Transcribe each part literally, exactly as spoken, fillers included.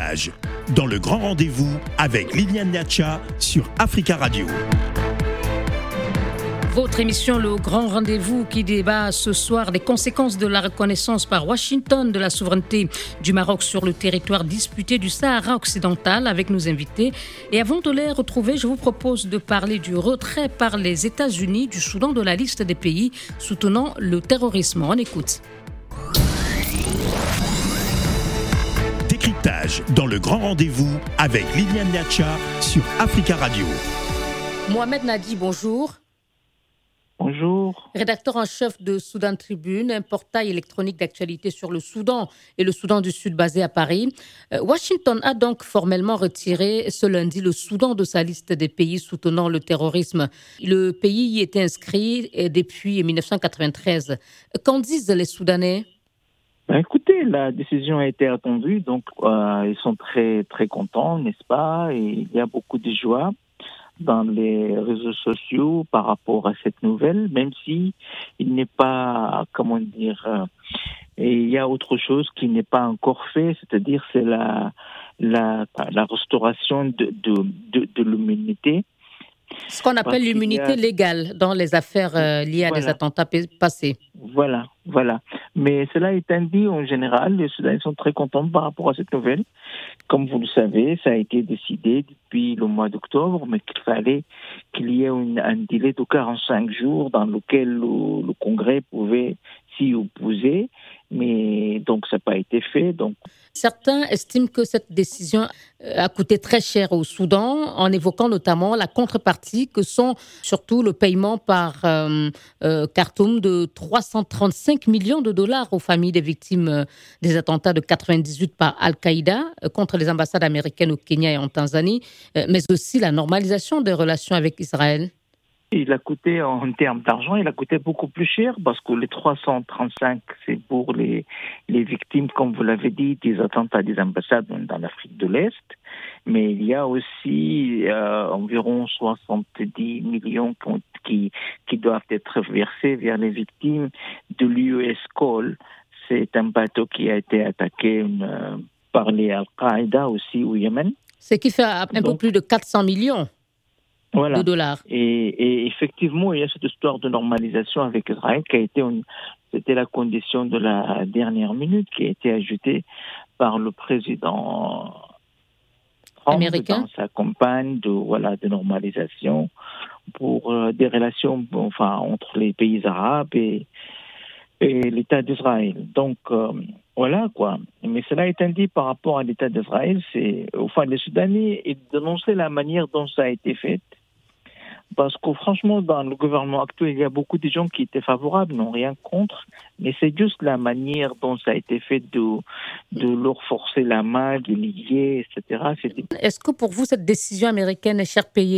Décryptage, dans le grand rendez-vous avec Liliane Niacha sur Africa Radio. Votre émission Le Grand Rendez-vous qui débat ce soir des conséquences de la reconnaissance par Washington de la souveraineté du Maroc sur le territoire disputé du Sahara occidental avec nos invités. Et avant de les retrouver, je vous propose de parler du retrait par les États-Unis du Soudan de la liste des pays soutenant le terrorisme. On écoute. Décryptage dans le grand rendez-vous avec Liliane Niacha sur Africa Radio. Mohamed Nadi, bonjour. Bonjour. Rédacteur en chef de Soudan Tribune, un portail électronique d'actualité sur le Soudan et le Soudan du Sud basé à Paris. Euh, Washington a donc formellement retiré ce lundi le Soudan de sa liste des pays soutenant le terrorisme. Le pays y était inscrit depuis dix-neuf cent quatre-vingt-treize. Qu'en disent les Soudanais ? Ben écoutez, la décision a été attendue, donc euh, ils sont très très contents, n'est-ce pas ? Et il y a beaucoup de joie dans les réseaux sociaux par rapport à cette nouvelle, même si il n'est pas, comment dire, euh, et il y a autre chose qui n'est pas encore fait, c'est-à-dire c'est la la la restauration de de de, de l'immunité. Ce qu'on appelle l'immunité a... légale dans les affaires euh, liées à voilà. des attentats passés. Voilà, voilà. Mais cela étant dit, en général, les Soudanais sont très contents par rapport à cette nouvelle. Comme vous le savez, ça a été décidé depuis le mois d'octobre, mais qu'il fallait qu'il y ait une, un délai de quarante-cinq jours dans lequel le, le Congrès pouvait s'y opposer. Mais donc, ça n'a pas été fait. Donc... Certains estiment que cette décision a coûté très cher au Soudan, en évoquant notamment la contrepartie que sont surtout le paiement par euh, euh, Khartoum de trois cent trente-cinq millions de dollars aux familles des victimes euh, des attentats de quatre-vingt-dix-huit par Al-Qaïda euh, contre les ambassades américaines au Kenya et en Tanzanie, euh, mais aussi la normalisation des relations avec Israël. Il a coûté, en termes d'argent, il a coûté beaucoup plus cher parce que les trois cent trente-cinq, c'est pour les, les victimes, comme vous l'avez dit, des attentats des ambassades dans l'Afrique de l'Est. Mais il y a aussi euh, environ soixante-dix millions qui, qui doivent être versés vers les victimes de l'U S Cole. C'est un bateau qui a été attaqué euh, par les Al-Qaïda aussi au Yémen. Ce qui fait un Donc, peu plus de quatre cents millions. Voilà. De dollars. Et, et effectivement, il y a cette histoire de normalisation avec Israël qui a été, une, c'était la condition de la dernière minute qui a été ajoutée par le président Trump américain dans sa campagne de voilà de normalisation pour euh, des relations enfin entre les pays arabes et et l'État d'Israël. Donc euh, voilà quoi. Mais cela étant dit, par rapport à l'État d'Israël, c'est enfin les Soudanais ils dénonçaient la manière dont ça a été fait. Parce que franchement, dans le gouvernement actuel, il y a beaucoup de gens qui étaient favorables, n'ont rien contre, mais c'est juste la manière dont ça a été fait de, de leur forcer la main, de lier, et cetera. C'était... Est-ce que pour vous, cette décision américaine est cher payée ?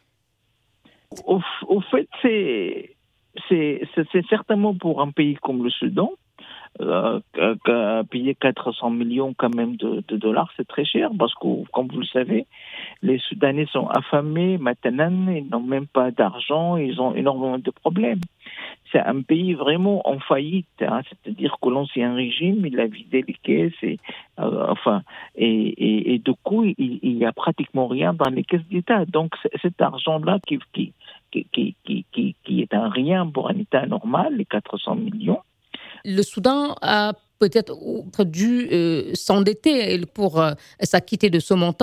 Au, au fait, c'est, c'est, c'est, c'est certainement pour un pays comme le Soudan, Euh, euh, payer quatre cents millions quand même de, de dollars, c'est très cher parce que, comme vous le savez, les Soudanais sont affamés maintenant, ils n'ont même pas d'argent, ils ont énormément de problèmes. C'est un pays vraiment en faillite, hein, c'est-à-dire que l'ancien régime, il a vidé les caisses et, euh, enfin, et, et, et du coup, il n'y a pratiquement rien dans les caisses d'État. Donc, cet argent-là qui, qui, qui, qui, qui, qui est un rien pour un État normal, les quatre cents millions, le Soudan a peut-être dû euh, s'endetter pour euh, s'acquitter de ce montant ?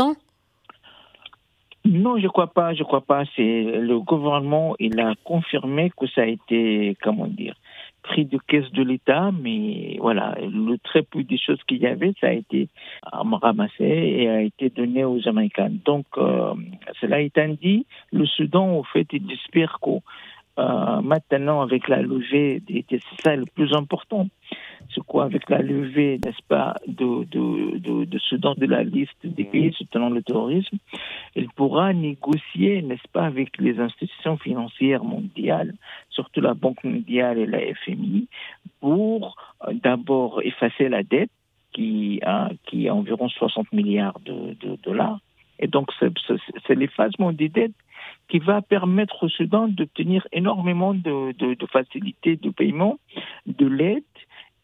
Non, je ne crois pas. Je crois pas. C'est le gouvernement, il a confirmé que ça a été, comment dire, pris de caisse de l'État, mais voilà, le très peu des choses qu'il y avait, ça a été ramassé et a été donné aux Américains. Donc, euh, cela étant dit, le Soudan, au fait, il espère que Euh, maintenant, avec la levée, c'est ça le plus important. C'est quoi, avec la levée, n'est-ce pas, de, de, de, de Soudan de la liste des pays soutenant le terrorisme, il pourra négocier, n'est-ce pas, avec les institutions financières mondiales, surtout la Banque mondiale et la F M I, pour euh, d'abord effacer la dette qui a, qui a environ soixante milliards de, de dollars. Et donc, c'est, c'est, c'est l'effacement des dettes qui va permettre au Soudan d'obtenir énormément de, de, de facilités de paiement, de l'aide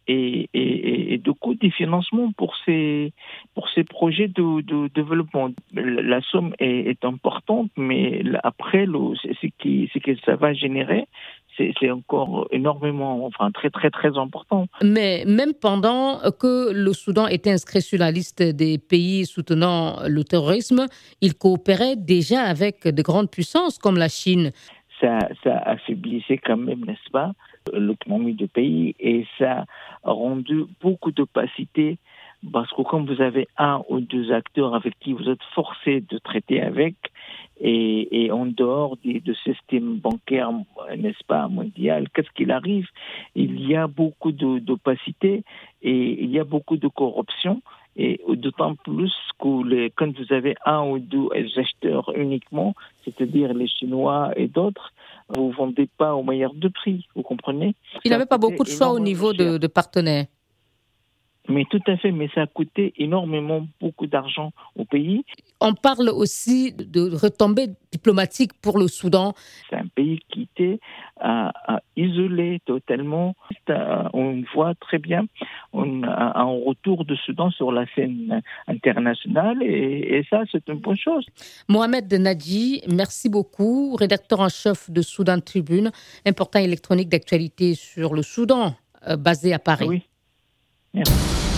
et, et, et de coûts de financement pour ces, pour ces projets de, de développement. La somme est, est importante, mais après, le, ce, qui, ce que ça va générer, c'est, c'est encore énormément, enfin très très très important. Mais même pendant que le Soudan était inscrit sur la liste des pays soutenant le terrorisme, il coopérait déjà avec de grandes puissances comme la Chine. Ça, ça affaiblissait quand même, n'est-ce pas, l'économie du pays, et ça a rendu beaucoup d'opacité, parce que quand vous avez un ou deux acteurs avec qui vous êtes forcé de traiter avec, et, et en dehors de, de ce système bancaire, n'est-ce pas, mondial, qu'est-ce qu'il arrive? Il y a beaucoup de, d'opacité et il y a beaucoup de corruption. Et d'autant plus que les, quand vous avez un ou deux acheteurs uniquement, c'est-à-dire les Chinois et d'autres, vous ne vendez pas au meilleur de prix, vous comprenez? Il n'avait pas beaucoup de choix au niveau de, de partenaires. Mais tout à fait, mais ça a coûté énormément beaucoup d'argent au pays. On parle aussi de retombées diplomatiques pour le Soudan. C'est un pays qui était euh, euh, isolé totalement. Euh, on voit très bien on a un retour de Soudan sur la scène internationale et, et ça, c'est une bonne chose. Mohamed Nadji, merci beaucoup, rédacteur en chef de Soudan Tribune, un portail électronique d'actualité sur le Soudan, euh, basé à Paris. Oui. Merci.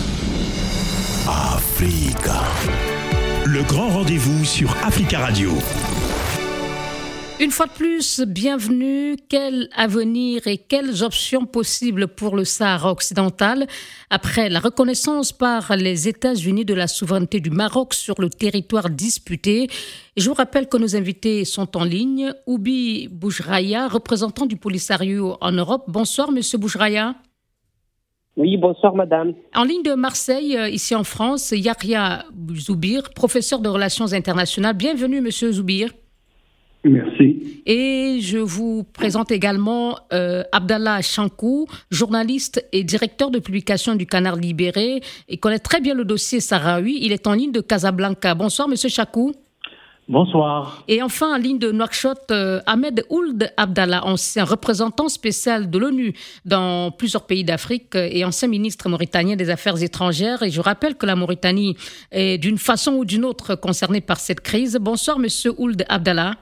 Africa. Le grand rendez-vous sur Africa Radio. Une fois de plus, bienvenue. Quel avenir et quelles options possibles pour le Sahara occidental après la reconnaissance par les États-Unis de la souveraineté du Maroc sur le territoire disputé? Je vous rappelle que nos invités sont en ligne. Oubi Boujraya, représentant du Polisario en Europe. Bonsoir, Monsieur Boujraya. Oui, bonsoir madame. En ligne de Marseille, ici en France, Yahya Zoubir, professeur de relations internationales. Bienvenue, monsieur Zoubir. Merci. Et je vous présente également euh, Abdallah Chankou, journaliste et directeur de publication du Canard Libéré. Il connaît très bien le dossier sahraoui. Il est en ligne de Casablanca. Bonsoir, monsieur Chankou. Bonsoir. Et enfin, en ligne de Nouakchott, euh, Ahmed Ould Abdallah, ancien représentant spécial de l'ONU dans plusieurs pays d'Afrique et ancien ministre mauritanien des Affaires étrangères. Et je rappelle que la Mauritanie est d'une façon ou d'une autre concernée par cette crise. Bonsoir, monsieur Ould Abdallah.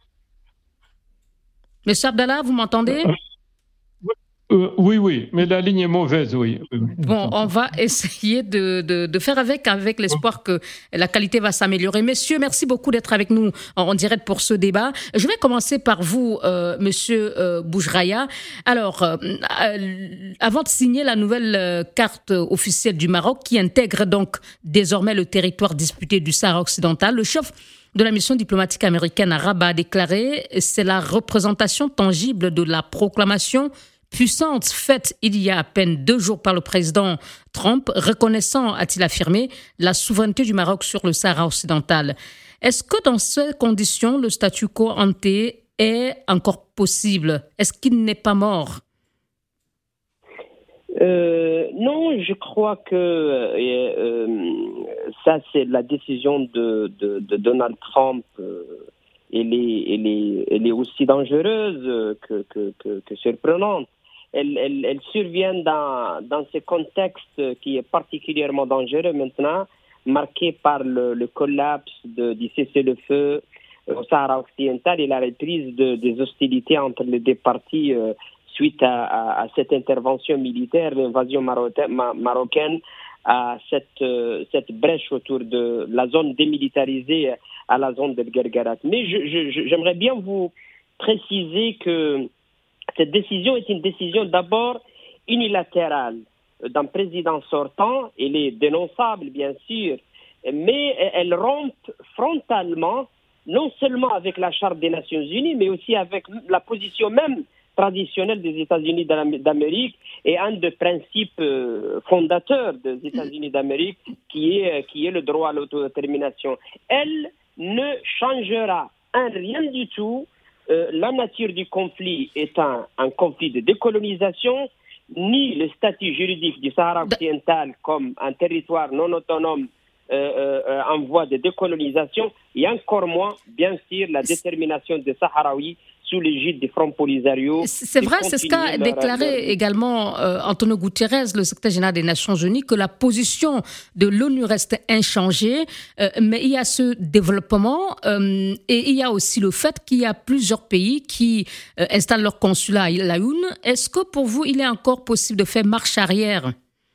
Monsieur Abdallah, vous m'entendez ? Euh, oui, oui, mais la ligne est mauvaise, oui. Bon, on va essayer de, de, de faire avec, avec l'espoir que la qualité va s'améliorer. Messieurs, merci beaucoup d'être avec nous en direct pour ce débat. Je vais commencer par vous, euh, monsieur euh, Boujraya. Alors, euh, euh, avant de signer la nouvelle euh, carte officielle du Maroc, qui intègre donc désormais le territoire disputé du Sahara occidental, le chef de la mission diplomatique américaine à Rabat a déclaré « C'est la représentation tangible de la proclamation puissante faite il y a à peine deux jours par le président Trump, reconnaissant, a-t-il affirmé, la souveraineté du Maroc sur le Sahara occidental. Est-ce que dans ces conditions, le statu quo ante est encore possible? Est-ce qu'il n'est pas mort? Euh, non, je crois que euh, euh, ça, c'est la décision de, de, de Donald Trump. Euh, elle, est, elle, est, elle est aussi dangereuse que, que, que, que surprenante. Elle, elle, elle survient dans, dans ce contexte qui est particulièrement dangereux maintenant, marqué par le, le collapse de, du cessez-le-feu au Sahara occidental et la reprise de, des hostilités entre les deux parties euh, suite à, à, à cette intervention militaire, l'invasion marocaine, à cette, euh, cette brèche autour de la zone démilitarisée à la zone de Guerguerat. Mais je, je, j'aimerais bien vous préciser que cette décision est une décision d'abord unilatérale d'un président sortant. Elle est dénonçable, bien sûr, mais elle rompt frontalement, non seulement avec la Charte des Nations Unies, mais aussi avec la position même traditionnelle des États-Unis d'Amérique et un des principes fondateurs des États-Unis d'Amérique qui est, qui est le droit à l'autodétermination. Elle ne changera en rien du tout euh, la nature du conflit étant un conflit de décolonisation, ni le statut juridique du Sahara occidental comme un territoire non autonome euh, euh, en voie de décolonisation, et encore moins, bien sûr, la détermination des Sahraouis sous l'égide des Front Polisario. C'est vrai, c'est ce qu'a déclaré leur... également euh, Antonio Guterres, le secrétaire général des Nations Unies, que la position de l'ONU reste inchangée, euh, mais il y a ce développement euh, et il y a aussi le fait qu'il y a plusieurs pays qui euh, installent leur consulat à Laayoune. Est-ce que pour vous, il est encore possible de faire marche arrière ?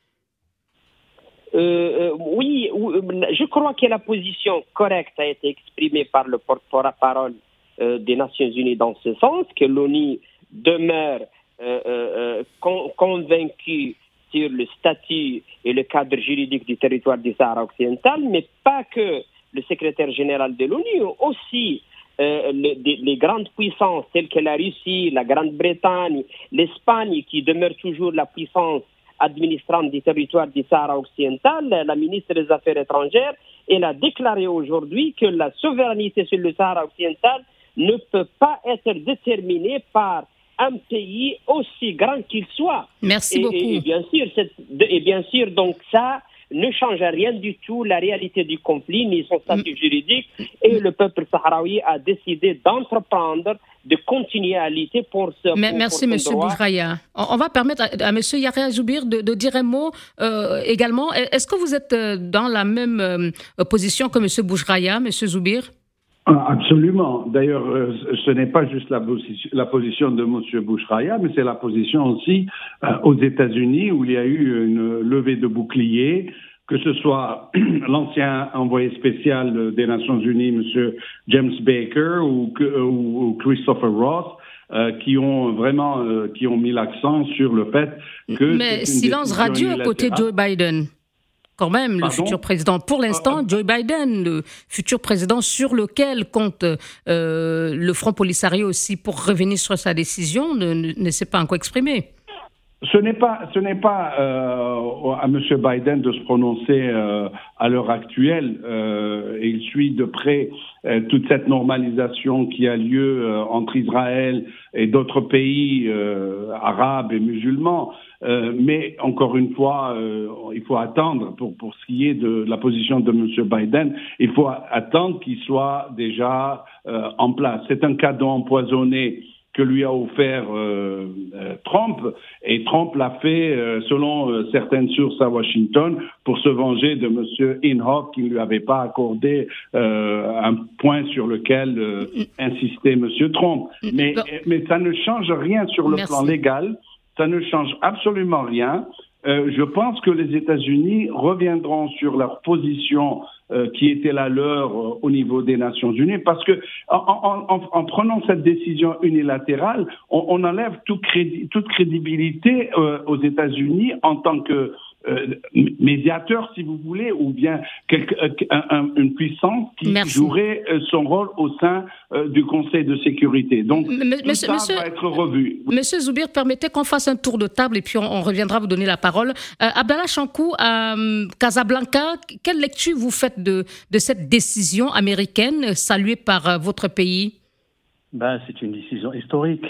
Euh, euh, oui, je crois que la position correcte a été exprimée par le porte-parole euh, des Nations Unies dans ce sens, que l'ONU demeure euh, euh, con- convaincue sur le statut et le cadre juridique du territoire du Sahara occidental, mais pas que le secrétaire général de l'ONU, aussi euh, les, les grandes puissances telles que la Russie, la Grande-Bretagne, l'Espagne, qui demeure toujours la puissance administrante du territoire du Sahara occidental. La ministre des Affaires étrangères, elle a déclaré aujourd'hui que la souveraineté sur le Sahara occidental ne peut pas être déterminée par un pays aussi grand qu'il soit. Merci et, beaucoup. Et, et, bien sûr, cette, et bien sûr, donc ça ne change rien du tout la réalité du conflit ni son statut juridique, et le peuple sahraoui a décidé d'entreprendre, de continuer à lutter pour ce Mais, pour, Merci, pour M. droit. Boujraya. On, on va permettre à, à M. Yahya Zoubir de, de dire un mot euh, également. Est-ce que vous êtes dans la même euh, position que M. Boujraya, M. Zoubir ? Absolument. D'ailleurs, ce n'est pas juste la position, la position de M. Boujraya, mais c'est la position aussi euh, aux États-Unis, où il y a eu une levée de boucliers, que ce soit l'ancien envoyé spécial des Nations Unies, M. James Baker, ou, ou Christopher Ross, euh, qui ont vraiment euh, qui ont mis l'accent sur le fait que... Mais silence radieux à côté de Joe Biden. Quand même, le Pardon? futur président. Pour l'instant, euh, Joe Biden, le futur président sur lequel compte euh, le Front Polisario aussi pour revenir sur sa décision, ne, ne, ne s'est pas encore exprimé. Ce n'est pas, ce n'est pas euh, à M. Biden de se prononcer euh, à l'heure actuelle. Euh, il suit de près euh, toute cette normalisation qui a lieu euh, entre Israël et d'autres pays euh, arabes et musulmans. Euh, mais encore une fois, euh, il faut attendre pour, pour ce qui est de la position de M. Biden. Il faut attendre qu'il soit déjà euh, en place. C'est un cadeau empoisonné que lui a offert euh, euh, Trump, et Trump l'a fait, euh, selon euh, certaines sources à Washington, pour se venger de M. Inhofe, qui ne lui avait pas accordé euh, un point sur lequel euh, insistait M. Trump. Mais, mais ça ne change rien sur le Merci. plan légal, ça ne change absolument rien. Euh, je pense que les États-Unis reviendront sur leur position euh, qui était la leur euh, au niveau des Nations Unies, parce que en, en, en, en prenant cette décision unilatérale, on, on enlève tout crédit, toute crédibilité euh, aux États-Unis en tant que euh, médiateur, si vous voulez, ou bien quelque, euh, un, une puissance qui Merci. jouerait euh, son rôle au sein euh, du Conseil de sécurité. Donc, M- tout monsieur, ça monsieur, va être revu. Monsieur Zoubir, permettez qu'on fasse un tour de table et puis on, on reviendra vous donner la parole. Euh, Abdallah Chankou, à euh, Casablanca, quelle lecture vous faites de, de cette décision américaine saluée par euh, votre pays ? Ben, c'est une décision historique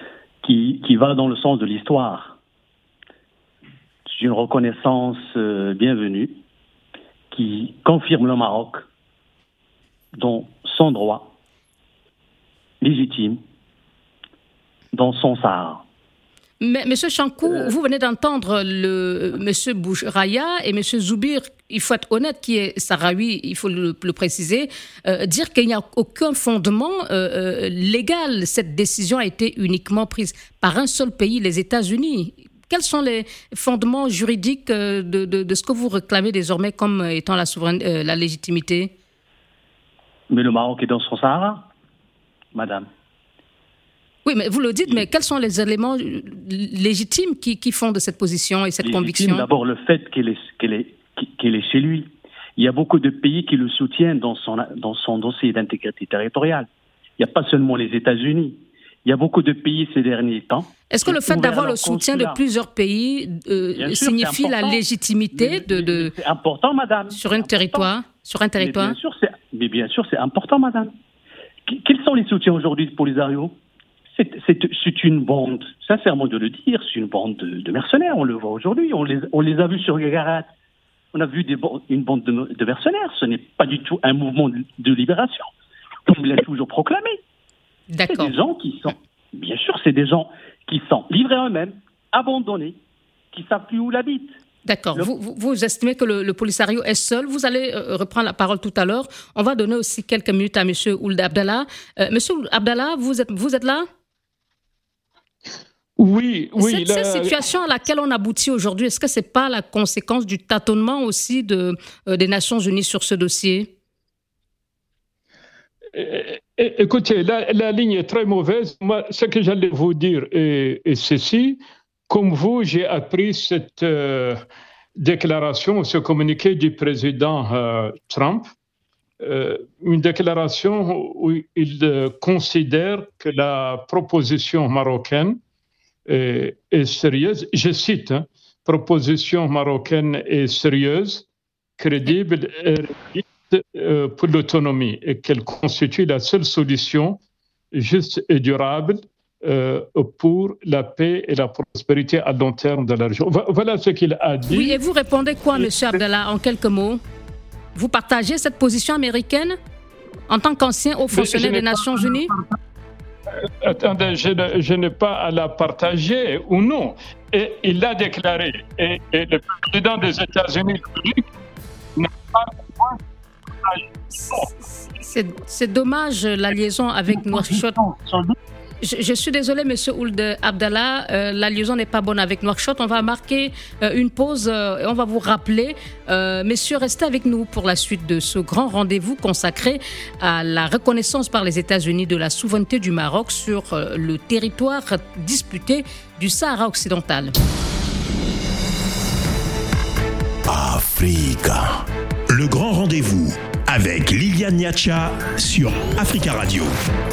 qui, qui va dans le sens de l'histoire. C'est une reconnaissance euh, bienvenue qui confirme le Maroc dans son droit légitime, dans son Sahara. Mais, Monsieur Chankou, euh, vous venez d'entendre le Monsieur Boujraya et Monsieur Zoubir, il faut être honnête, qui est sahraoui, il faut le, le préciser, euh, dire qu'il n'y a aucun fondement euh, légal. Cette décision a été uniquement prise par un seul pays, les États-Unis. Quels sont les fondements juridiques de, de, de ce que vous réclamez désormais comme étant la, souveraineté, euh, la légitimité ? Mais le Maroc est dans son Sahara, madame. Oui, mais vous le dites, mais quels sont les éléments légitimes qui, qui font de cette position et cette Légitime, conviction ? D'abord, le fait qu'elle est, qu'elle, est, qu'elle est chez lui. Il y a beaucoup de pays qui le soutiennent dans son, dans son dossier d'intégrité territoriale. Il n'y a pas seulement les États-Unis. Il y a beaucoup de pays ces derniers temps. Est-ce que le fait d'avoir le soutien consulat. de plusieurs pays euh, signifie sûr, la légitimité mais, de, de c'est important, madame. sur un territoire, sur un territoire mais bien, sûr, c'est, mais bien sûr, c'est important, madame. Quels sont les soutiens aujourd'hui de Polisario ? c'est, c'est, c'est une bande, sincèrement de le dire, c'est une bande de, de mercenaires. On le voit aujourd'hui. On les, on les a vus sur Guégarat. On a vu des, une bande de, de mercenaires. Ce n'est pas du tout un mouvement de, de libération, comme il l'a toujours proclamé. D'accord. C'est des gens qui sont, bien sûr, c'est des gens qui sont livrés à eux-mêmes, abandonnés, qui ne savent plus où ils habitent. D'accord. Le... Vous, vous, vous estimez que le, le Polisario est seul. Vous allez euh, reprendre la parole tout à l'heure. On va donner aussi quelques minutes à M. Ould Abdallah. Euh, Monsieur Ould Abdallah, vous êtes, vous êtes là? Oui, oui. Cette, la... cette situation à laquelle on aboutit aujourd'hui, est-ce que ce n'est pas la conséquence du tâtonnement aussi de, euh, des Nations Unies sur ce dossier? Écoutez, la, la ligne est très mauvaise. Moi, ce que j'allais vous dire est, est ceci. Comme vous, j'ai appris cette euh, déclaration, ce communiqué du président euh, Trump, euh, une déclaration où il euh, considère que la proposition marocaine est, est sérieuse. Je cite, hein, proposition marocaine est sérieuse, crédible et réaliste euh, pour l'autonomie et qu'elle constitue la seule solution juste et durable Euh, pour la paix et la prospérité à long terme de la région. Voilà ce qu'il a dit. Oui, et vous répondez quoi, M. Abdallah, en quelques mots? Vous partagez cette position américaine en tant qu'ancien haut fonctionnaire des Nations pas... Unies? euh, Attendez, je, ne, je n'ai pas à la partager ou non. Et il l'a déclaré. Et, et le président des États-Unis n'a pas c'est, c'est dommage la liaison avec Nouakchott. Je, je suis désolé, M. Ould Abdallah, euh, la liaison n'est pas bonne avec Nouakchott. On va marquer euh, une pause euh, et on va vous rappeler. Euh, messieurs, restez avec nous pour la suite de ce grand rendez-vous consacré à la reconnaissance par les États-Unis de la souveraineté du Maroc sur euh, le territoire disputé du Sahara occidental. Africa. Le grand rendez-vous avec Liliane Niacha sur Africa Radio.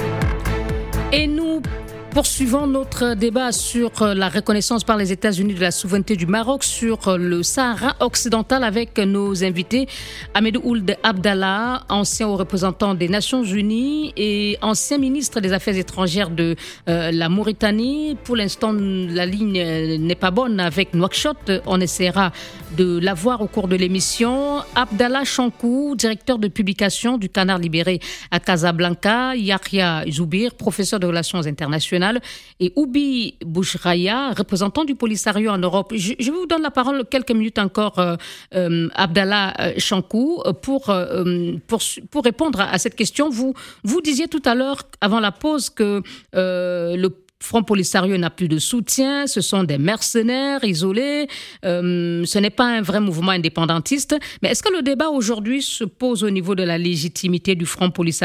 Et nous poursuivons notre débat sur la reconnaissance par les États-Unis de la souveraineté du Maroc sur le Sahara occidental avec nos invités Ahmed Ould Abdallah, ancien haut représentant des Nations Unies et ancien ministre des Affaires étrangères de euh, la Mauritanie. Pour l'instant, la ligne n'est pas bonne avec Nouakchott. On essaiera de l'avoir au cours de l'émission. Abdallah Chankou, directeur de publication du Canard libéré à Casablanca. Yahya Zoubir, professeur de relations internationales. Et Oubi Bouchraya, représentant du Polisario en Europe. Je, je vous donne la parole quelques minutes encore, euh, euh, Abdallah Chankou, pour, euh, pour, pour répondre à cette question. Vous, vous disiez tout à l'heure, avant la pause, que euh, le Front Polisario n'a plus de soutien, ce sont des mercenaires isolés, euh, ce n'est pas un vrai mouvement indépendantiste. Mais est-ce que le débat aujourd'hui se pose au niveau de la légitimité du Front Polisario ?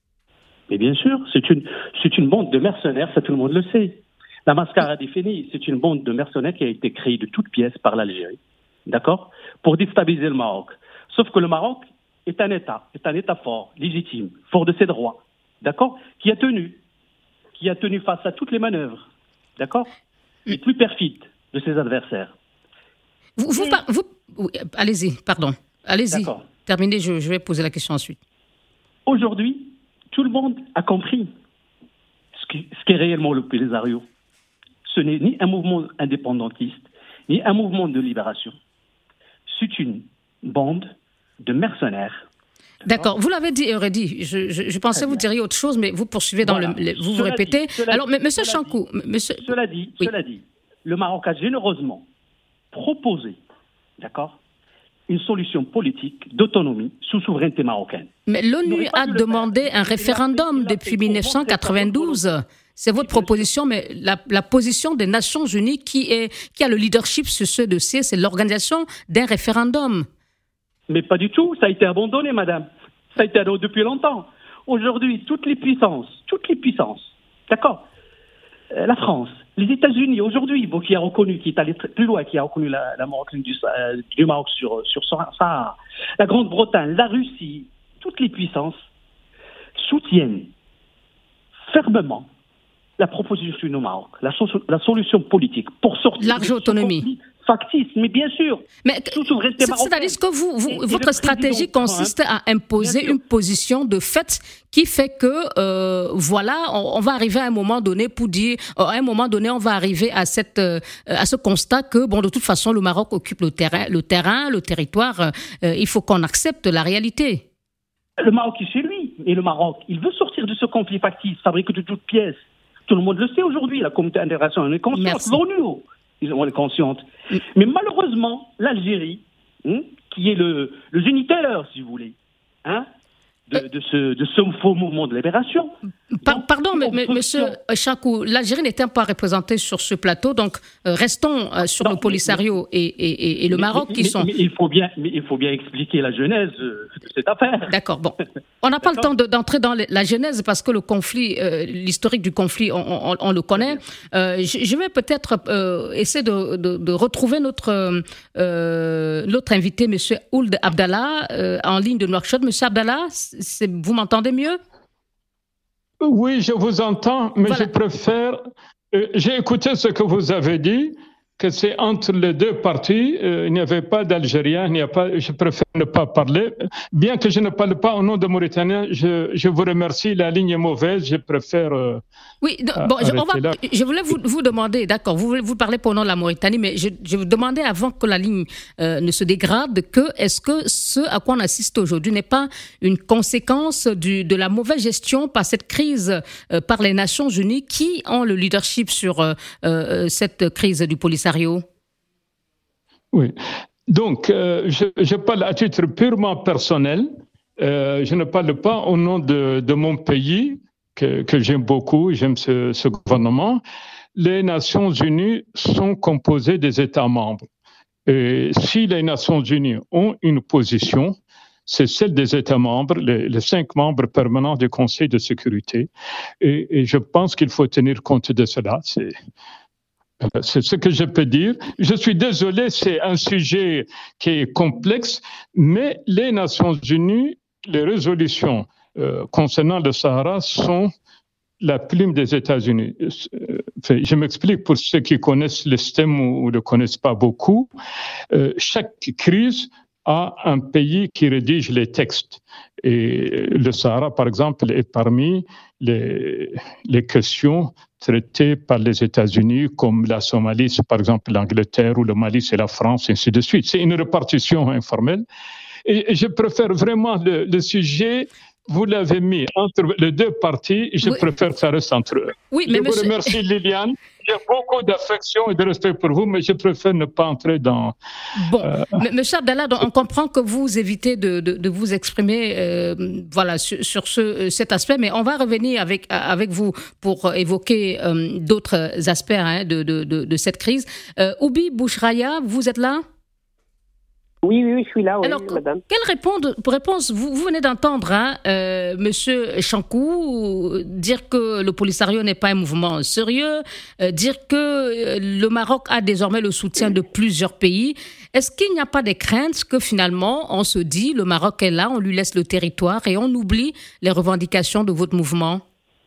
Mais bien sûr, c'est une, c'est une bande de mercenaires, ça tout le monde le sait. La Mascara des Fénis, c'est une bande de mercenaires qui a été créée de toutes pièces par l'Algérie, d'accord, pour déstabiliser le Maroc. Sauf que le Maroc est un État, est un État fort, légitime, fort de ses droits, d'accord, qui a tenu, qui a tenu face à toutes les manœuvres, d'accord, les plus perfides de ses adversaires. Vous, vous, par, vous oui, allez-y, pardon, allez-y, d'accord. Terminez, je, je vais poser la question ensuite. Aujourd'hui, tout le monde a compris ce, qui, ce qu'est réellement le Polisario. Ce n'est ni un mouvement indépendantiste, ni un mouvement de libération. C'est une bande de mercenaires. D'accord, vous l'avez dit et redit. Je, je, je pensais vous diriez autre chose, mais vous poursuivez dans voilà. le, le... Vous cela vous répétez. Dit, Alors, dit, monsieur Chankou... Monsieur... Cela dit, oui. cela dit, le Maroc a généreusement proposé, d'accord, une solution politique d'autonomie sous souveraineté marocaine. Mais l'ONU a demandé un référendum depuis dix-neuf cent quatre-vingt-douze. C'est votre proposition, mais la, la position des Nations Unies qui, est, qui a le leadership sur ce dossier, c'est l'organisation d'un référendum. Mais pas du tout, ça a été abandonné, madame. Ça a été abandonné depuis longtemps. Aujourd'hui, toutes les puissances, toutes les puissances, d'accord, euh, la France, les États-Unis, aujourd'hui, bon, qui a reconnu, qui est allé plus loin, qui a reconnu la, la Maroc, du, euh, du Maroc sur, sur Sahara, la Grande-Bretagne, la Russie, toutes les puissances soutiennent fermement la proposition du Maroc, la, so- la solution politique pour sortir large autonomie factice, mais bien sûr. Mais c'est, c'est-à-dire que vous, vous, et, votre et stratégie consiste Trump, à imposer une position de fait qui fait que euh, voilà, on, on va arriver à un moment donné pour dire, à un moment donné, on va arriver à cette, euh, à ce constat que bon, de toute façon, le Maroc occupe le terrain, le terrain, le territoire. Euh, il faut qu'on accepte la réalité. Le Maroc est chez lui, et le Maroc, il veut sortir sortir de ce conflit factice, fabriqué de toutes pièces. Tout le monde le sait aujourd'hui, la communauté internationale en est consciente, l'ONU, ils en est consciente. Mm. Mais malheureusement, l'Algérie, hein, qui est le, le géniteur, si vous voulez, hein, de, de, ce, de ce faux mouvement de libération. Par, donc, pardon, mais, mais, monsieur Chankou, l'Algérie n'était pas représentée sur ce plateau, donc euh, restons euh, sur non, le Polisario mais, et, et, et le mais, Maroc mais, qui mais, sont... Mais il, faut bien, mais il faut bien expliquer la genèse de cette affaire. D'accord, bon. On n'a pas le temps de, d'entrer dans la genèse parce que le conflit, euh, l'historique du conflit, on, on, on le connaît. Euh, je, je vais peut-être euh, essayer de, de, de retrouver notre, euh, notre invité, monsieur Ould Abdallah, euh, en ligne de Nouakchott. Monsieur Abdallah, c'est, vous m'entendez mieux ? Oui, je vous entends, mais voilà. je préfère... Euh, j'ai écouté ce que vous avez dit, que c'est entre les deux parties, euh, il n'y avait pas d'Algériens, il n'y a pas, je préfère ne pas parler. Bien que je ne parle pas au nom de Mauritaniens, je, je vous remercie, la ligne est mauvaise, je préfère... Euh, oui, bon, je, on va, je voulais vous, vous demander, d'accord, vous, vous parlez pour le nom de la Mauritanie, mais je, je vous demandais avant que la ligne euh, ne se dégrade, que est-ce que ce à quoi on assiste aujourd'hui n'est pas une conséquence du, de la mauvaise gestion par cette crise euh, par les Nations Unies qui ont le leadership sur euh, euh, cette crise du Polisario? Oui, donc euh, je, je parle à titre purement personnel, euh, je ne parle pas au nom de, de mon pays, que, que j'aime beaucoup, j'aime ce, ce gouvernement. Les Nations Unies sont composées des États membres. Et si les Nations Unies ont une position, c'est celle des États membres, les, les cinq membres permanents du Conseil de sécurité. Et, et je pense qu'il faut tenir compte de cela. C'est, c'est ce que je peux dire. Je suis désolé, c'est un sujet qui est complexe, mais les Nations Unies, les résolutions Euh, concernant le Sahara sont la plume des États-Unis. Enfin, je m'explique pour ceux qui connaissent le système ou ne le connaissent pas beaucoup. Euh, chaque crise a un pays qui rédige les textes. Et le Sahara, par exemple, est parmi les, les questions traitées par les États-Unis, comme la Somalie, c'est par exemple l'Angleterre, ou le Mali, c'est la France, et ainsi de suite. C'est une répartition informelle. Et, et je préfère vraiment le, le sujet... Vous l'avez mis entre les deux parties, je oui. préfère que ça reste entre eux. Oui, je mais vous monsieur... remercie, Liliane. J'ai beaucoup d'affection et de respect pour vous, mais je préfère ne pas entrer dans... Bon, euh... monsieur Abdallah, on comprend que vous évitez de, de, de vous exprimer euh, voilà, sur, sur ce, cet aspect, mais on va revenir avec, avec vous pour évoquer euh, d'autres aspects hein, de, de, de, de cette crise. Euh, Oubi Bouchraya, vous êtes là ? Oui, oui, oui, je suis là, oui, Alors, madame. Quelle réponse, réponse vous, vous venez d'entendre, hein, euh, monsieur Chankou, dire que le Polisario n'est pas un mouvement sérieux, euh, dire que euh, le Maroc a désormais le soutien de plusieurs pays. Est-ce qu'il n'y a pas des craintes que finalement, on se dit, le Maroc est là, on lui laisse le territoire et on oublie les revendications de votre mouvement ?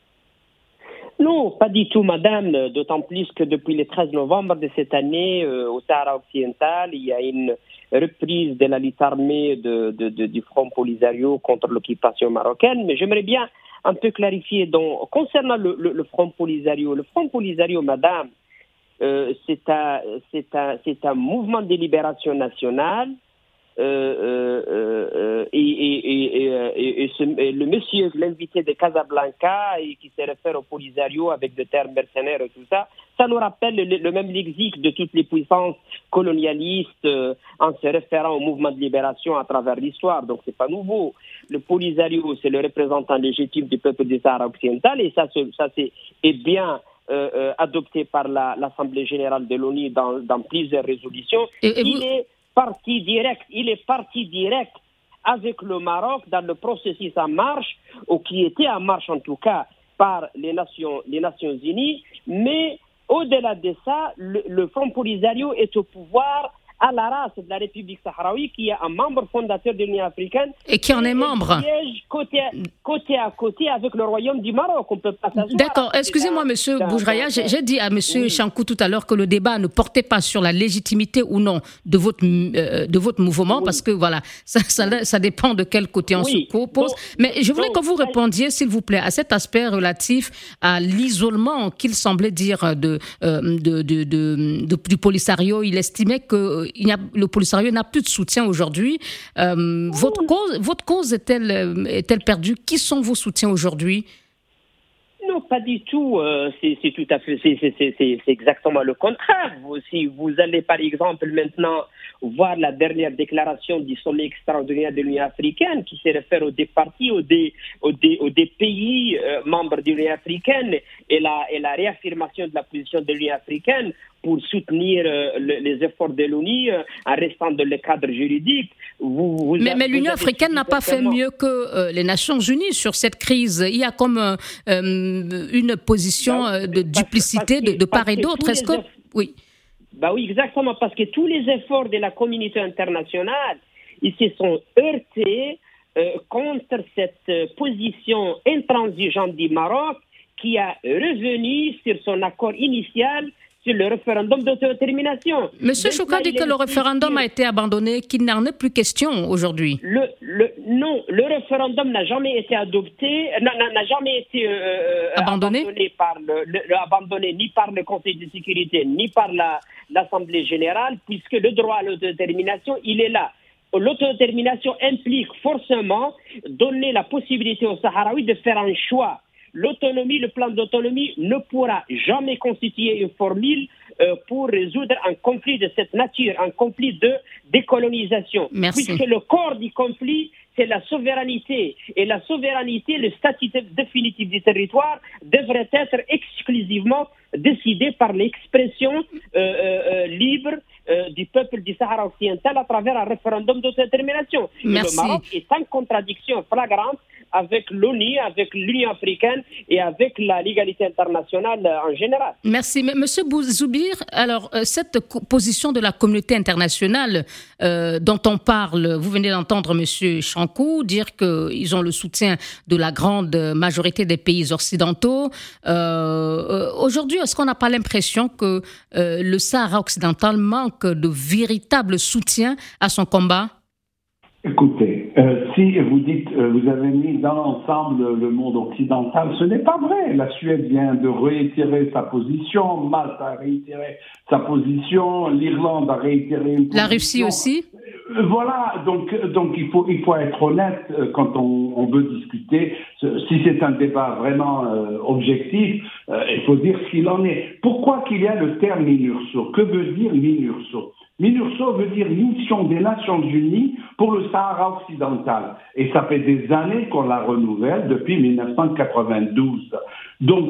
Non, pas du tout, madame, d'autant plus que depuis le treize novembre de cette année, euh, au Sahara occidental, il y a une reprise de la lutte armée de, de, de, du Front Polisario contre l'occupation marocaine. Mais j'aimerais bien un peu clarifier. Donc, concernant le, le, le Front Polisario, le Front Polisario, madame, euh, c'est, un, c'est, un, c'est un mouvement de libération nationale. Euh, euh, euh, et, et, et, et, et, ce, et le monsieur, l'invité de Casablanca, et qui se réfère au Polisario avec des termes mercenaires et tout ça, ça nous rappelle le, le même lexique de toutes les puissances colonialistes euh, en se référant au mouvement de libération à travers l'histoire. Donc c'est pas nouveau. Le Polisario, c'est le représentant légitime du peuple du Sahara occidental, et ça, ça c'est est bien euh, euh, adopté par la, l'Assemblée générale de l'ONU dans, dans plusieurs résolutions. Et, et vous... Il est parti direct, il est parti direct avec le Maroc dans le processus en marche, ou qui était en marche en tout cas par les Nations, les Nations Unies, mais au-delà de ça, le, le Front Polisario est au pouvoir à la race de la République sahraoui, qui est un membre fondateur de l'Union africaine. Et qui en est membre. Siège côté, côté à côté avec le Royaume du Maroc. On peut pas s'asseoir. D'accord. Excusez-moi, monsieur Bouchraya. J'ai, j'ai dit à monsieur oui. Chankou tout à l'heure que le débat ne portait pas sur la légitimité ou non de votre, euh, de votre mouvement, oui. parce que voilà, ça, ça, ça dépend de quel côté on oui. se pose. Donc, Mais je voulais donc, que vous répondiez, s'il vous plaît, à cet aspect relatif à l'isolement qu'il semblait dire de, euh, de, de, de, de, du Polisario. Il estimait que Il y a, le Polisario n'a plus de soutien aujourd'hui. Euh, votre cause, votre cause est-elle, est-elle perdue? Qui sont vos soutiens aujourd'hui? Non, pas du tout. Euh, c'est, c'est tout à fait, c'est, c'est, c'est, c'est exactement le contraire. Vous, si vous allez par exemple maintenant voir la dernière déclaration du sommet extraordinaire de l'Union africaine qui se réfère aux des partis, aux des, aux des, aux des pays euh, membres de l'Union africaine et la, et la réaffirmation de la position de l'Union africaine pour soutenir euh, le, les efforts de l'ONU euh, en restant dans le cadre juridique. Vous, vous mais, a, mais l'Union africaine n'a pas fait mieux que euh, les Nations unies sur cette crise. Il y a comme euh, une position euh, de parce, duplicité parce que, de, de part et d'autre. Est-ce que... Eff... Oui. Bah oui, exactement, parce que tous les efforts de la communauté internationale, ils se sont heurtés euh, contre cette euh, position intransigeante du Maroc qui a revenu sur son accord initial sur le référendum d'autodétermination. Monsieur Chouka dit que le référendum a été abandonné, qu'il n'en est plus question aujourd'hui. Le, le, non, le référendum n'a jamais été adopté, n'a, n'a jamais été euh, abandonné, abandonné, par le, le, le, abandonné ni par le Conseil de sécurité, ni par la, l'Assemblée générale, puisque le droit à l'autodétermination, il est là. L'autodétermination implique forcément donner la possibilité aux Sahraouis de faire un choix. L'autonomie, le plan d'autonomie ne pourra jamais constituer une formule euh, pour résoudre un conflit de cette nature, un conflit de décolonisation. Merci. Puisque le corps du conflit, c'est la souveraineté. Et la souveraineté, le statut définitif du territoire, devrait être exclusivement décidé par l'expression euh, euh, libre euh, du peuple du Sahara occidental à travers un référendum d'autodétermination. Merci. Le Maroc est en contradiction flagrante avec l'ONU, avec l'Union africaine et avec la légalité internationale en général. Merci. Mais Monsieur Zoubir, alors euh, cette co- position de la communauté internationale euh, dont on parle, vous venez d'entendre Monsieur Chankou dire qu'ils ont le soutien de la grande majorité des pays occidentaux. Euh, euh, aujourd'hui, est-ce qu'on n'a pas l'impression que euh, le Sahara occidental manque de véritable soutien à son combat? Écoutez, euh, si vous dites, euh, vous avez mis dans l'ensemble le monde occidental, ce n'est pas vrai. La Suède vient de réitérer sa position, Malte a réitéré sa position, l'Irlande a réitéré une position. La Russie aussi. Euh, voilà, donc, donc il faut, il faut être honnête euh, quand on, on veut discuter. Si c'est un débat vraiment euh, objectif, euh, il faut dire ce qu'il en est. Pourquoi qu'il y a le terme MINURSO? Que veut dire MINURSO? MINURSO veut dire Mission des Nations Unies pour le Sahara occidental. Et ça fait des années qu'on la renouvelle depuis dix-neuf cent quatre-vingt-douze. Donc,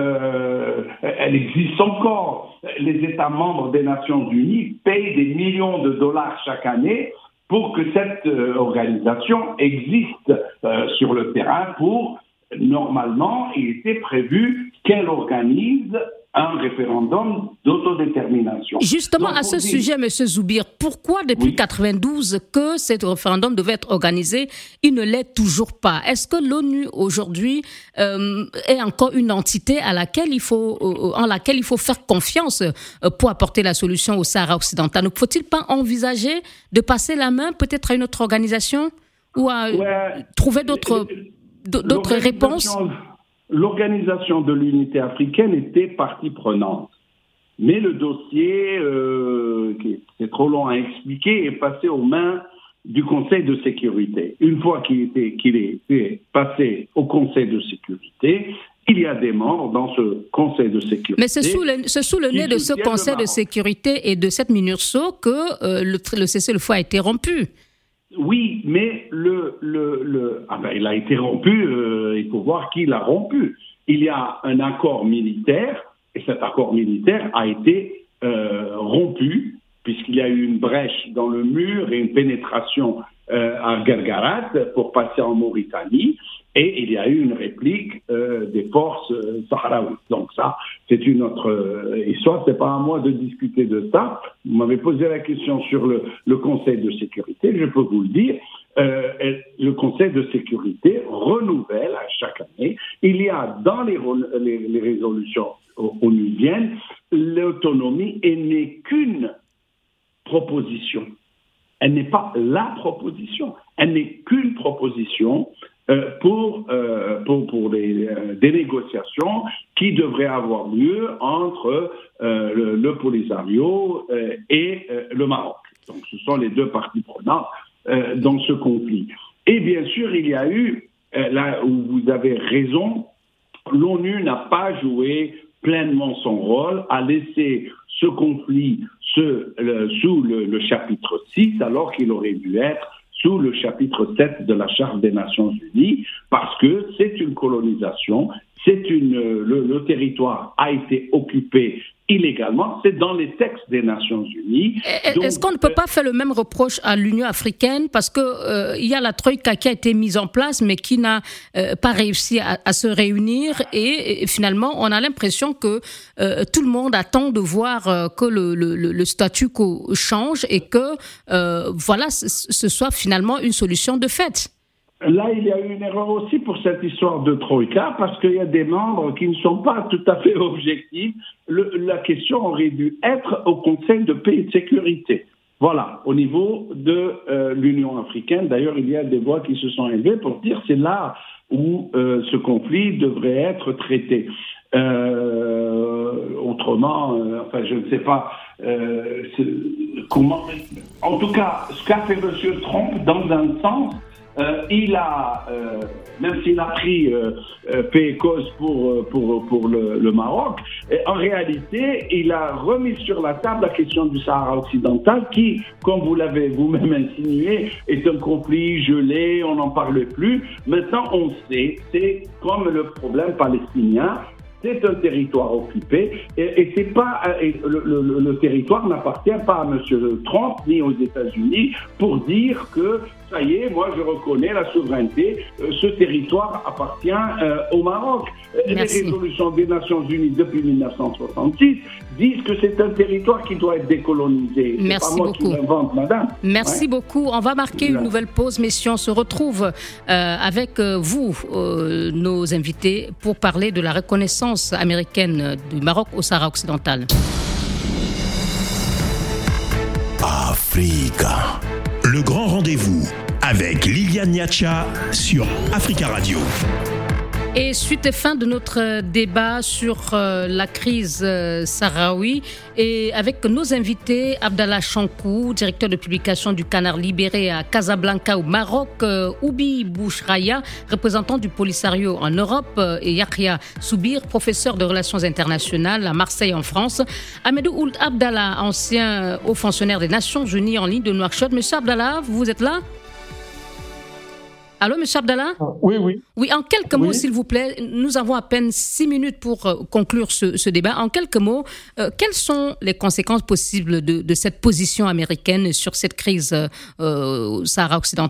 euh, elle existe encore. Les États membres des Nations Unies payent des millions de dollars chaque année pour que cette euh, organisation existe euh, sur le terrain pour, normalement, il était prévu qu'elle organise un référendum d'autodétermination. Justement, Donc, à ce dit... sujet, M. Zoubir, pourquoi depuis oui. quatre-vingt-douze que ce référendum devait être organisé, il ne l'est toujours pas? Est-ce que l'ONU aujourd'hui euh, est encore une entité à laquelle il faut, euh, en laquelle il faut faire confiance euh, pour apporter la solution au Sahara occidental? Ne faut-il pas envisager de passer la main peut-être à une autre organisation ou à ouais. trouver d'autres, d'autres réponses? L'Organisation de l'unité africaine était partie prenante. Mais le dossier, euh, qui est trop long à expliquer, est passé aux mains du Conseil de sécurité. Une fois qu'il, était, qu'il est passé au Conseil de sécurité, il y a des membres dans ce Conseil de sécurité. Mais c'est sous le, c'est sous le nez de ce Conseil de sécurité et de cette MINURSO que euh, le, le cessez-le-feu a été rompu. Oui, mais le, le, le, ah ben, il a été rompu, euh, il faut voir qui l'a rompu. Il y a un accord militaire, et cet accord militaire a été euh, rompu, puisqu'il y a eu une brèche dans le mur et une pénétration euh, à Guergarat pour passer en Mauritanie, et il y a eu une réplique euh, des forces euh, sahraouies. Donc ça, c'est une autre euh, histoire, c'est pas à moi de discuter de ça. Vous m'avez posé la question sur le, le Conseil de sécurité, je peux vous le dire, euh, le Conseil de sécurité renouvelle à chaque année. Il y a dans les, les, les résolutions onusiennes l'autonomie et n'est qu'une proposition. Elle n'est pas la proposition, elle n'est qu'une proposition euh, pour, euh, pour, pour les, euh, des négociations qui devraient avoir lieu entre euh, le, le Polisario euh, et euh, le Maroc. Donc ce sont les deux parties prenantes euh, dans ce conflit. Et bien sûr, il y a eu, euh, là où vous avez raison, l'ONU n'a pas joué pleinement son rôle, a laissé ce conflit ce, le, sous le, le chapitre six, alors qu'il aurait dû être sous le chapitre sept de la Charte des Nations Unies, parce que c'est une colonisation, c'est une, le, le territoire a été occupé illégalement, c'est dans les textes des Nations Unies. Donc, est-ce qu'on ne peut pas faire le même reproche à l'Union africaine, parce que euh, il y a la Troïka qui a été mise en place, mais qui n'a euh, pas réussi à, à se réunir, et, et finalement, on a l'impression que euh, tout le monde attend de voir euh, que le, le, le statu quo change et que euh, voilà, ce, ce soit finalement une solution de fait. Là, il y a eu une erreur aussi pour cette histoire de Troïka, parce qu'il y a des membres qui ne sont pas tout à fait objectifs. Le, la question aurait dû être au Conseil de paix et de sécurité. Voilà, au niveau de euh, l'Union africaine. D'ailleurs, il y a des voix qui se sont élevées pour dire que c'est là où euh, ce conflit devrait être traité. Euh, autrement, euh, enfin, je ne sais pas euh, comment... En tout cas, ce qu'a fait M. Trump, dans un sens, Euh, il a, euh, même s'il a pris euh, euh, paix et cause pour, pour, pour le, le Maroc, et en réalité, il a remis sur la table la question du Sahara occidental qui, comme vous l'avez vous-même insinué, est un conflit gelé, on n'en parle plus. Maintenant, on sait, c'est comme le problème palestinien. C'est un territoire occupé et, et c'est pas et le, le, le territoire n'appartient pas à M. Trump ni aux États-Unis pour dire que ça y est, moi je reconnais la souveraineté. Euh, ce territoire appartient euh, au Maroc. Merci. Les résolutions des Nations Unies depuis dix-neuf cent soixante-six disent que c'est un territoire qui doit être décolonisé. Merci c'est pas moi beaucoup. Qui l'invente, madame. Merci ouais. beaucoup. On va marquer Là. une nouvelle pause, messieurs. On se retrouve euh, avec euh, vous, euh, nos invités, pour parler de la reconnaissance américaine du Maroc au Sahara occidental. Africa. Le grand rendez-vous avec Liliane Niacha sur Africa Radio. Et suite et fin de notre débat sur euh, la crise euh, sahraoui, et avec nos invités, Abdallah Chankou, directeur de publication du Canard libéré à Casablanca au Maroc, euh, Oubi Bouchraya, représentant du Polisario en Europe, euh, et Yahya Soubir, professeur de relations internationales à Marseille en France. Ahmedou Ould Abdallah, ancien haut fonctionnaire des Nations Unies en ligne de Nouakchott. Monsieur Abdallah, vous êtes là ? Allô, monsieur Abdallah ? Oui, oui. Oui, en quelques mots, oui. s'il vous plaît. Nous avons à peine six minutes pour euh, conclure ce, ce débat. En quelques mots, euh, quelles sont les conséquences possibles de, de cette position américaine sur cette crise euh, au Sahara occidental ?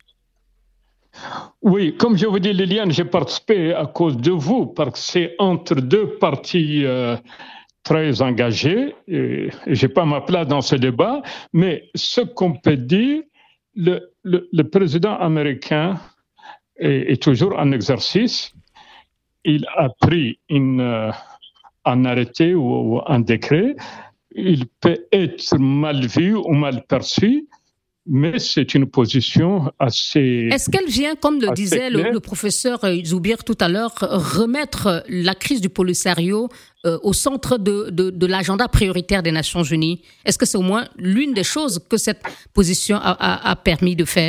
Oui, comme je vous dis, Liliane, j'ai participé à cause de vous, parce que c'est entre deux parties euh, très engagées. Et je n'ai pas ma place dans ce débat, mais ce qu'on peut dire, Le, le, le président américain est, est toujours en exercice. Il a pris une, euh, un arrêté ou, ou un décret. Il peut être mal vu ou mal perçu, mais c'est une position assez... Est-ce qu'elle vient, comme le disait le, le professeur Zoubir tout à l'heure, remettre la crise du Polisario euh, au centre de, de, de l'agenda prioritaire des Nations Unies ? Est-ce que c'est au moins l'une des choses que cette position a, a, a permis de faire ?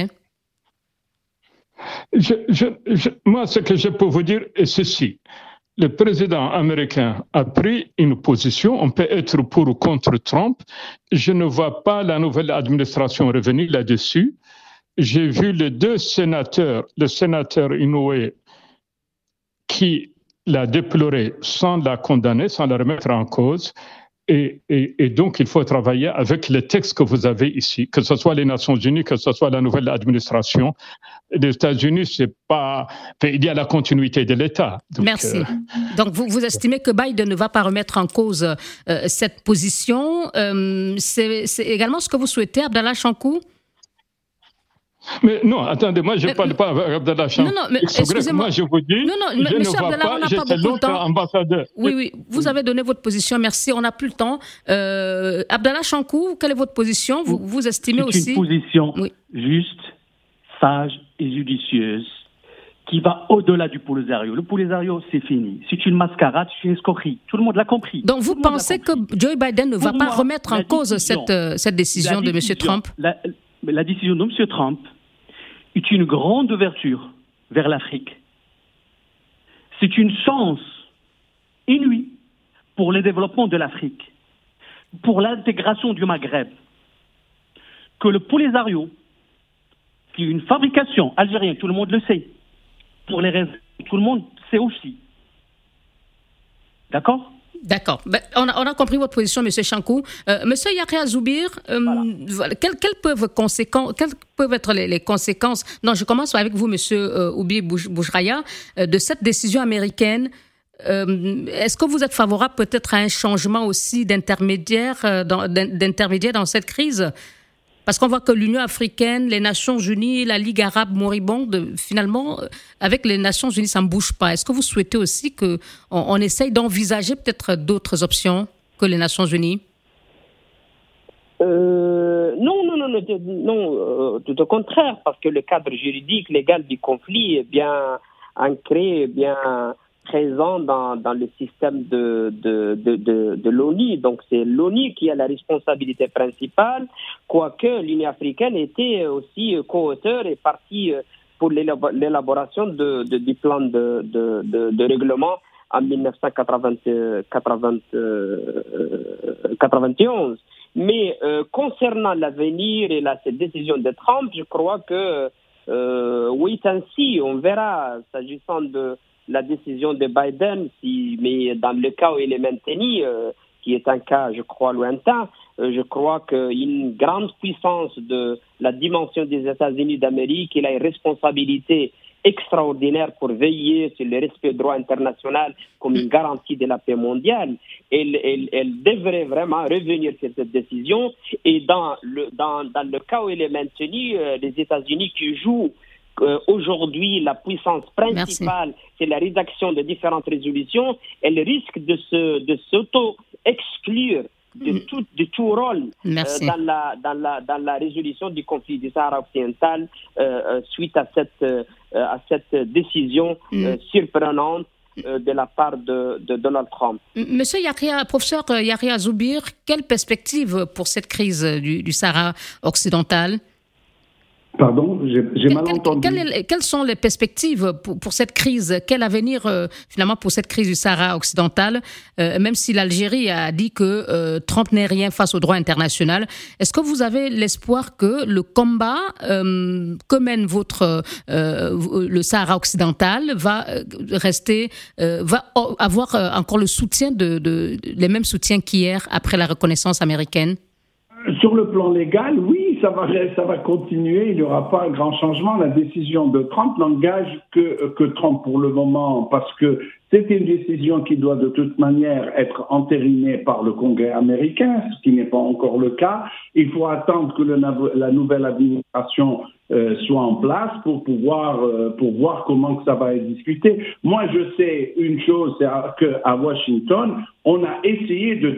je, je, je, Moi, ce que je peux vous dire est ceci. Le président américain a pris une position. On peut être pour ou contre Trump. Je ne vois pas la nouvelle administration revenir là-dessus. J'ai vu les deux sénateurs, le sénateur Inouye, qui l'a déploré sans la condamner, sans la remettre en cause. Et, et, et donc, il faut travailler avec les textes que vous avez ici, que ce soit les Nations Unies, que ce soit la nouvelle administration. Les États-Unis, c'est pas... il y a la continuité de l'État. Donc, Merci. Euh... Donc, vous, vous estimez que Biden ne va pas remettre en cause euh, cette position. Euh, c'est, c'est également ce que vous souhaitez, Abdallah Chankou ? Mais non, attendez, moi je ne parle pas avec Abdallah Chankou. Non, non, mais excusez-moi. Moi, je vous dis, non, non, je monsieur ne vois Abdallah, pas, on n'a pas j'étais beaucoup de temps. ambassadeur. Oui, oui, vous avez donné votre position, merci, on n'a plus le temps. Euh, Abdallah Chankou, quelle est votre position ? Vous, vous estimez c'est aussi... C'est une position oui. juste, sage et judicieuse qui va au-delà du Polisario. Le Polisario, c'est fini. C'est une mascarade, c'est une escroquerie. Tout le monde l'a compris. Donc vous pensez que Joe Biden ne va Pour pas moi, remettre en cause décision, cette, cette décision de M. Trump ? la, la décision de M. Trump est une grande ouverture vers l'Afrique. c'est une chance inouïe pour le développement de l'Afrique, pour l'intégration du Maghreb, que le Polisario, qui est une fabrication algérienne, tout le monde le sait, pour les raisons, tout le monde sait aussi. D'accord ? D'accord. Ben, on, a, on a compris votre position, M. Chankou. Euh, M. Yahya Zoubir, euh, voilà. quelles, quelles, peuvent conséquences, quelles peuvent être les, les conséquences, non, je commence avec vous, M. Euh, Oubi Boujraya, euh, de cette décision américaine. Euh, est-ce que vous êtes favorable peut-être à un changement aussi d'intermédiaire, euh, dans, d'intermédiaire dans cette crise ? Parce qu'on voit que l'Union africaine, les Nations unies, la Ligue arabe moribonde, finalement, avec les Nations unies, ça ne bouge pas. Est-ce que vous souhaitez aussi qu'on on essaye d'envisager peut-être d'autres options que les Nations unies ? euh, Non, non, non, non, non euh, tout au contraire, parce que le cadre juridique légal du conflit est bien ancré, bien présent dans, dans le système de, de, de, de, de l'ONU. Donc c'est l'ONU qui a la responsabilité principale, quoique l'Union africaine était aussi co-auteur et partie pour l'élaboration de, de, du plan de, de, de, de règlement en dix-neuf cent quatre-vingt-onze. Mais euh, concernant l'avenir et la, cette décision de Trump, je crois que euh, wait and see, on verra, s'agissant de la décision de Biden, si, mais dans le cas où il est maintenu, euh, qui est un cas, je crois, lointain, euh, je crois qu'une grande puissance de la dimension des États-Unis d'Amérique, il a une responsabilité extraordinaire pour veiller sur le respect du droit international comme une garantie de la paix mondiale. Elle, elle, elle devrait vraiment revenir sur cette décision. Et dans le, dans, dans le cas où il est maintenu, euh, les États-Unis qui jouent Euh, aujourd'hui, la puissance principale, Merci. C'est la rédaction de différentes résolutions. Elle risque de, se, de s'auto-exclure de, mm. tout, de tout rôle euh, dans, la, dans, la, dans la résolution du conflit du Sahara occidental euh, suite à cette, euh, à cette décision mm. euh, surprenante euh, de la part de, de Donald Trump. Monsieur Yahya, professeur Yahya Zoubir, quelle perspective pour cette crise du, du Sahara occidental ? Pardon, j'ai, j'ai mal quel, entendu. Quelle est, quelles sont les perspectives pour, pour cette crise ? Quel avenir, euh, finalement, pour cette crise du Sahara occidental, euh, même si l'Algérie a dit que euh, Trump n'est rien face au droit international. Est-ce que vous avez l'espoir que le combat euh, que mène votre, euh, le Sahara occidental va rester, euh, va avoir encore le soutien, de, de, les mêmes soutiens qu'hier après la reconnaissance américaine ? Sur le plan légal, oui, ça va, ça va continuer, il n'y aura pas un grand changement. La décision de Trump n'engage que, que Trump pour le moment, parce que c'est une décision qui doit de toute manière être entérinée par le Congrès américain, ce qui n'est pas encore le cas. Il faut attendre que le, la nouvelle administration euh, soit en place pour pouvoir euh, pour voir comment que ça va être discuté. Moi, je sais une chose, c'est qu'à Washington, on a essayé de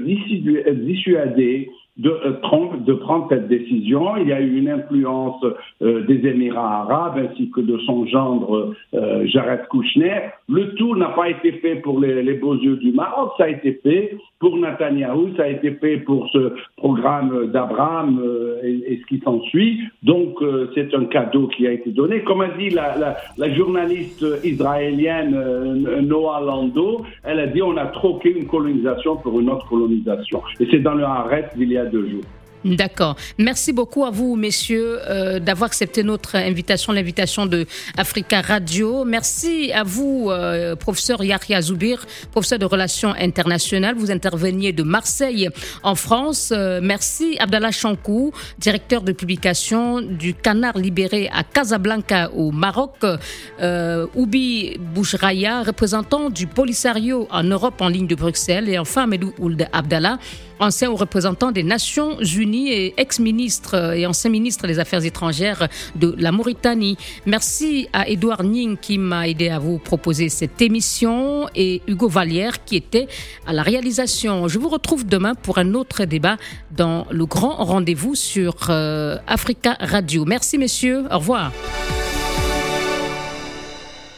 dissuader de euh, Trump de prendre cette décision. Il y a eu une influence euh, des Émirats arabes ainsi que de son gendre euh, Jared Kushner. Le tout n'a pas été fait pour les, les beaux yeux du Maroc, ça a été fait pour Netanyahou, ça a été fait pour ce programme d'Abraham euh, et, et ce qui s'ensuit. Donc euh, c'est un cadeau qui a été donné. Comme a dit la, la, la journaliste israélienne euh, Noah Lando, elle a dit on a troqué une colonisation pour une autre colonisation. Et c'est dans le Haaretz d'il y a deux jours. D'accord. Merci beaucoup à vous, messieurs, euh, d'avoir accepté notre invitation, l'invitation de Africa Radio. Merci à vous, euh, professeur Yahya Zoubir, professeur de relations internationales. Vous interveniez de Marseille, en France. Euh, merci Abdallah Chankou, directeur de publication du Canard libéré à Casablanca, au Maroc. Euh, Oubi Boujraya, représentant du Polisario en Europe en ligne de Bruxelles. Et enfin, Ahmedou Ould Abdallah, ancien représentant des Nations Unies et ex-ministre et ancien ministre des Affaires étrangères de la Mauritanie. Merci à Édouard Ning qui m'a aidé à vous proposer cette émission et Hugo Vallière qui était à la réalisation. Je vous retrouve demain pour un autre débat dans le grand rendez-vous sur euh, Africa Radio. Merci messieurs, au revoir.